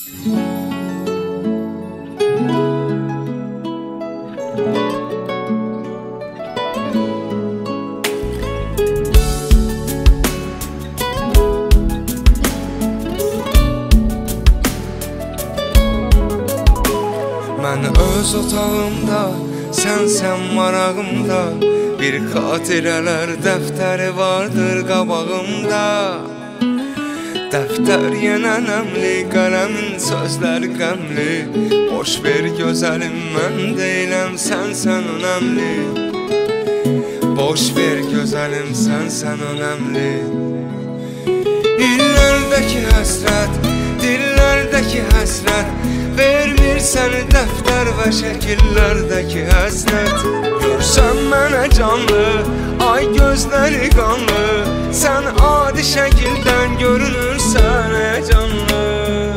Mən öz otağımda, sənsən marağımda, bir xatirələr dəftəri vardır qabağımda. Dəftər yenə nəmli, qələmin sözləri qəmli. Boş ver gözəlim, mən deyiləm, sənsən önəmli. Boş ver gözəlim, sənsən önəmli. İllərdəki həsrət, dillərdəki həsrət, vermir səni dəftər və şəkillərdəki həsrət. Görsən mənə canlı, ay gözləri qanlı, sən adi şəkildən görünürsən canlı.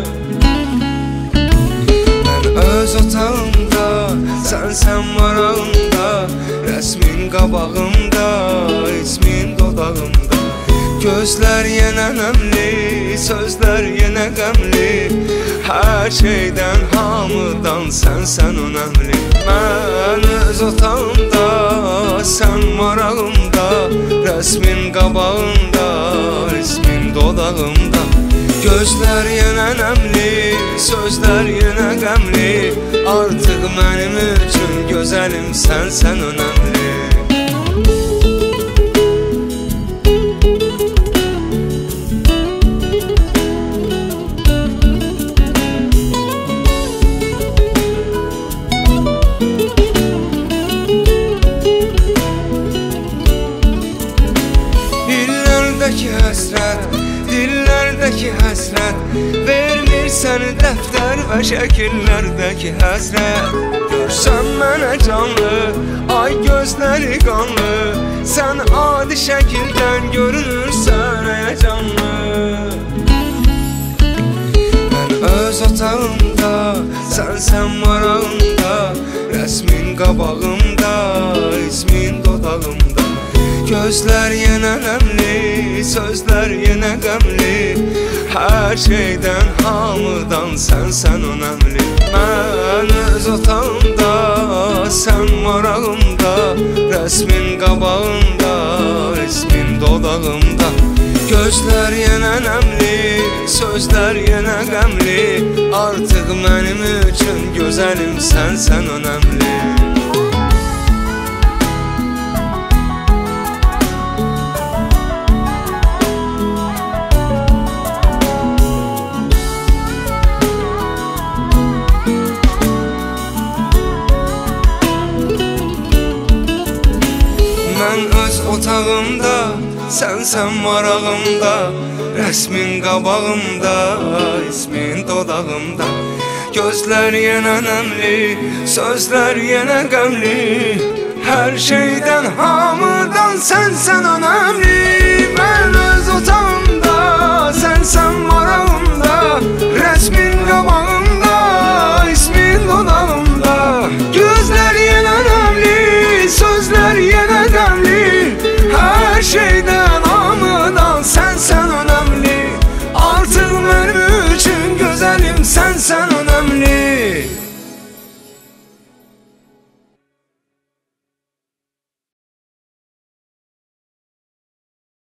Mən öz otağımda, sənsən marağımda, rəsmin qabağımda, ismin dodağımda. Gözlər yenə nəmli, sözlər yenə qəmli. Hər şeydən, hamıdan sənsən önəmli. Mən öz otağımda, sən marağımda, rəsmin qabağımda, ismin dodağımda. Gözlər yenə nəmli, sözlər yenə qəmli. Artıq mənim üçün gözəlim, sənsən önəmli. Həsrət, dillərdəki həsrət, vermir səni dəftər və şəkillərdəki həsrət. Görsən mənə canlı, ay gözləri qanlı, sən adi şəkildən görünürsən canlı. Mən öz otağımda, sənsən marağımda, rəsmin qabağımda, ismin dodağımda. Gözlər yenə nəmli, sözlər yenə qəmli. Hər şeydən, hamıdan sənsən önəmli. Mən öz otağımda, sən marağımda, rəsmin qabağımda, ismin dodağımda. Gözlər yenə nəmli, sözlər yenə qəmli. Artıq mənim üçün gözəlim, sənsən önəmli. Mən öz otağımda, sənsən marağımda, rəsmin qabağımda, ismin dodağımda. Gözlər yenə nəmli, sözlər yenə qəmli. Hər şeydən, hamıdan sənsən önəmli. Mən öz otağımda,